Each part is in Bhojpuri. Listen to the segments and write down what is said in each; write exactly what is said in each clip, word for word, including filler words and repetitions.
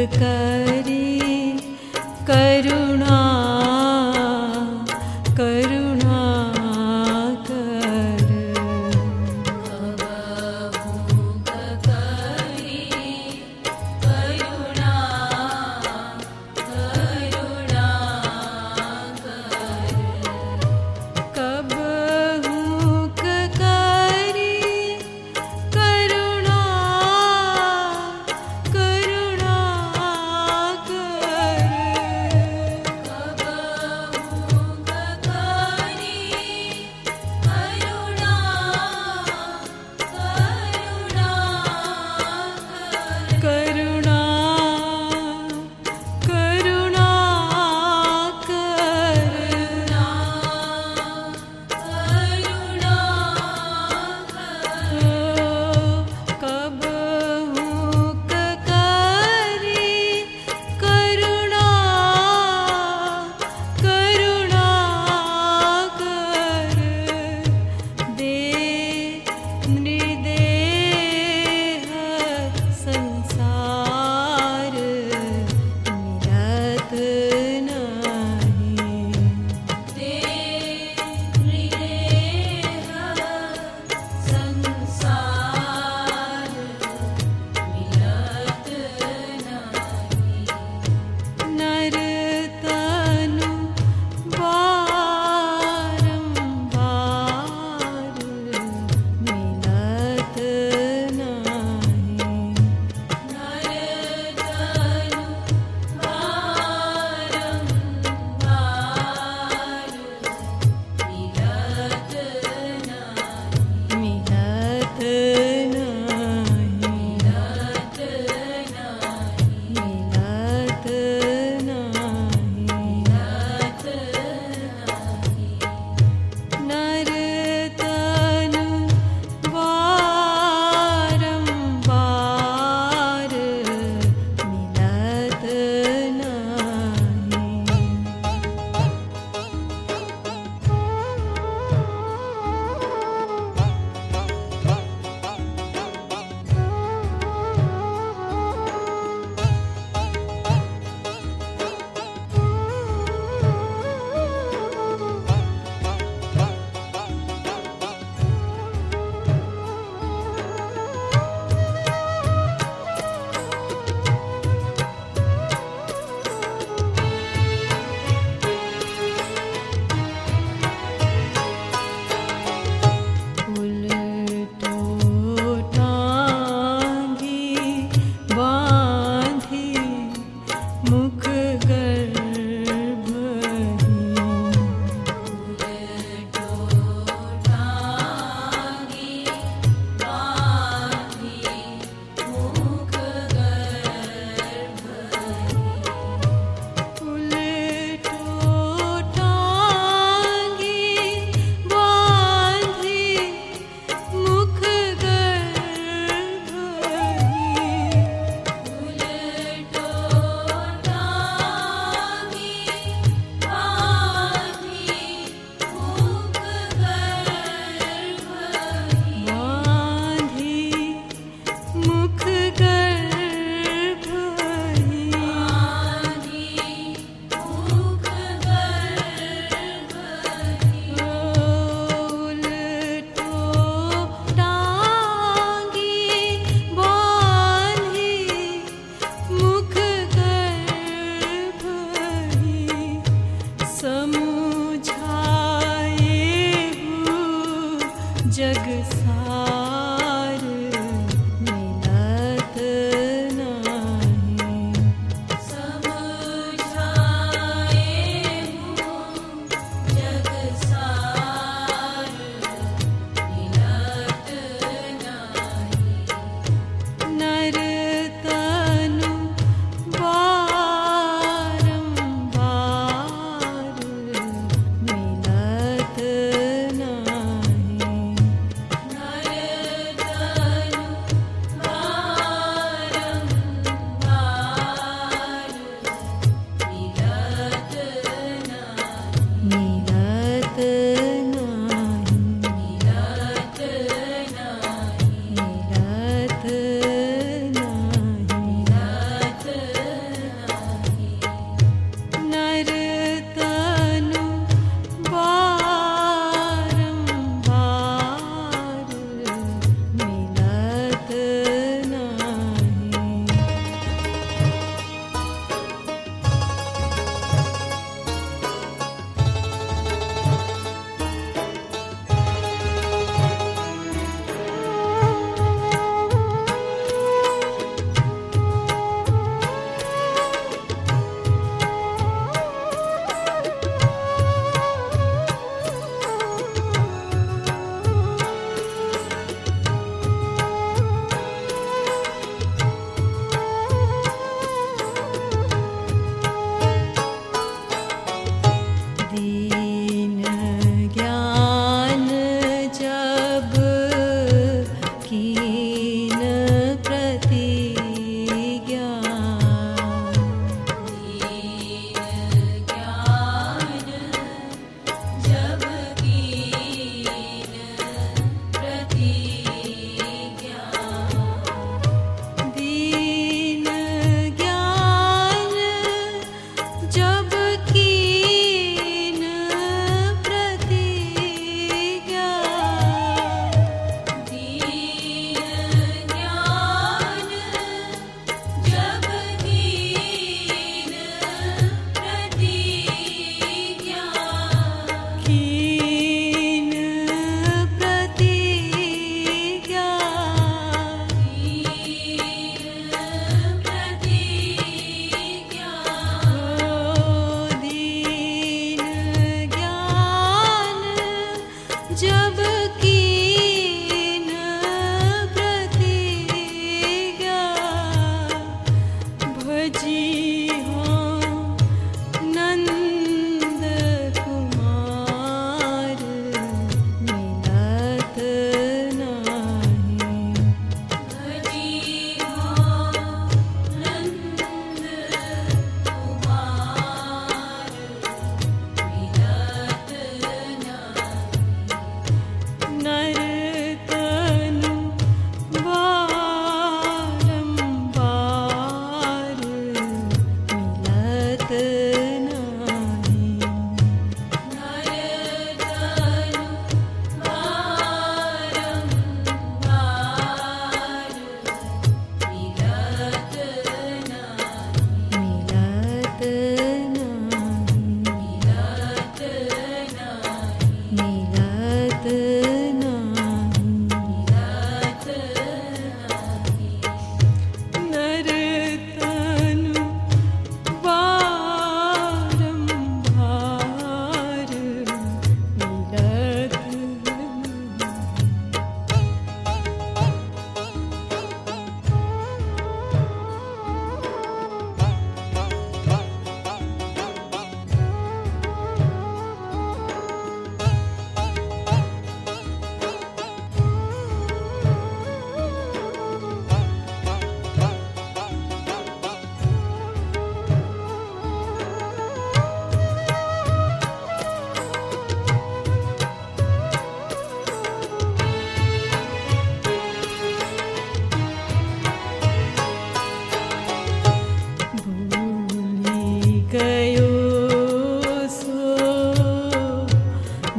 करी करुणा करुणा कर कबहुक करी करुणा करुणा कर कबहुक करी करुणा करुणा कर कबहुक करी करुणा करुणा कर करुणा करुणा कर कबहुक करी करुणा करुणा कर दे निर्देह संसार मिलत नहीं दे निरेह संसार मिलत नहीं नर तनु बारंबार मिलत नहीं नरतनु बारंबार मिलत नहीं मिलत नहीं मिलत नहीं मिलत नहीं मिलत नहीं नर तनु बारंबार मिलत उलटो टांगी बांधी मुख गर्भही उलटो टांगी बांधी मुख गर्भही उलटो टांगी बांधी मुख गर्भही उलटो टांगी बांधी मुख गर्भही बांधी मुख गर्भही बांधी मुख गर्भही उलटो टांगी बांधी मुख गर्भही समुझाए जग सार मिलत नहीं समझाए हूँ जग सार मिलत नहीं नर तनु बारंबार मिलत नहीं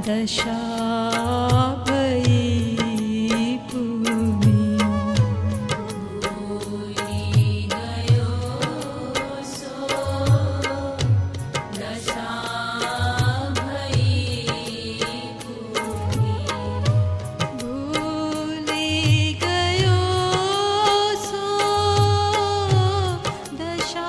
दशा भई पूरी भूली गयो सो दशा भई पूरी भूली गयो सो दशा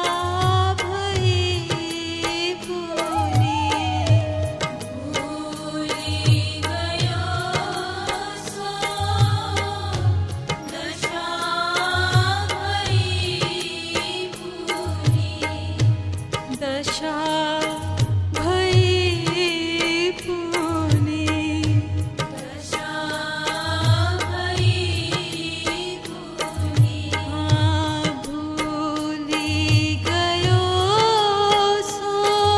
भई पूरी भूली गयो सो दशा भई पूरी दशा भई पूरी दशा भई पूरी भूली गयो सो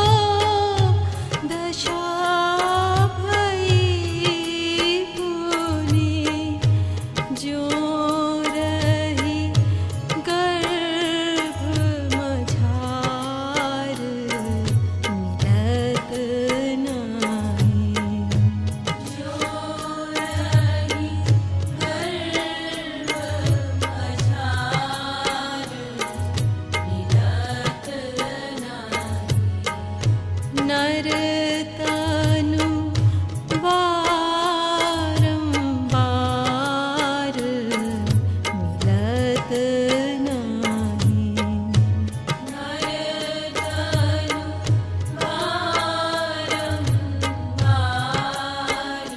दशा भई पूरी जो रही गर्भ मझार मिलत नाही जो रही गर्भ मझार मिलत नाही नर तनु बारंबार मिलत नाही नर तनु बारंबार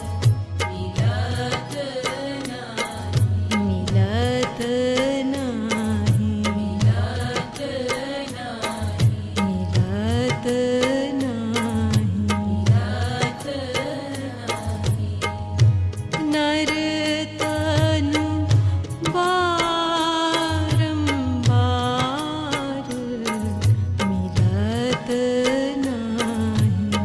मिलत नाही मिलत नाही मिलत नाही मिलत नाही मिलत नाही नर तनु बारंबार मिलत नाही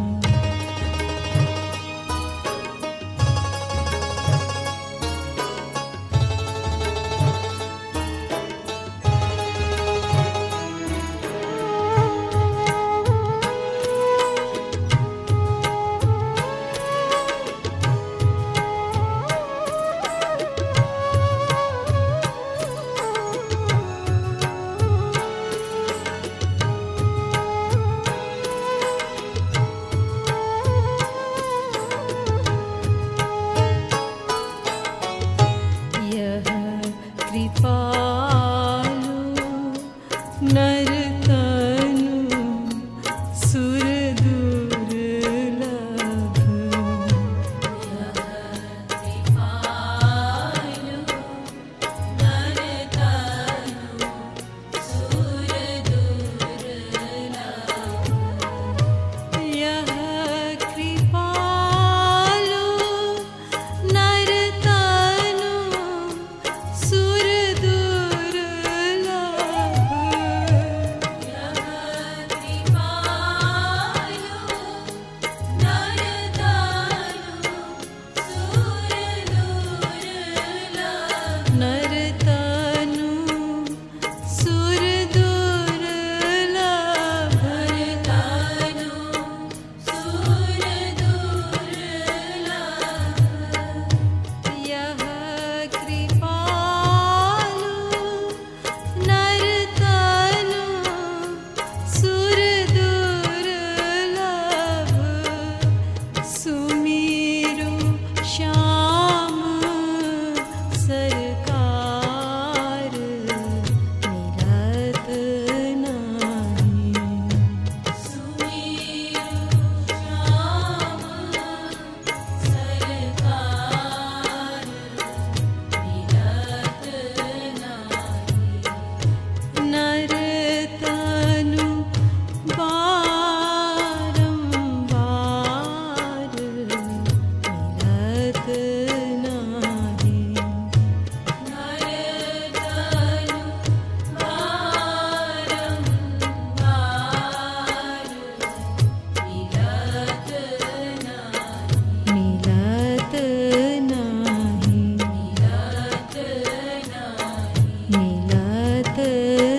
यह कृपालु नर तनु सुर दुर्लभ कृपालु नर तनु सुर दुर्लभ यह कृपालु नर तनु सुर दुर्लभ यह कृपालु नर तनु सुर दुर्लभ नर तनु सुर दुर्लभ नर तनु सुर दुर्लभ यह कृपालु नर तनु सुर दुर्लभ सुमिरु श्याम सरकार मिलत नाही सुमिरु श्याम सरकार मिलत नाही नर तनु बारंबार मिलत नाही नर तनु बारंबार मिलत नाही मिलत नाही मिलत नाही मिलत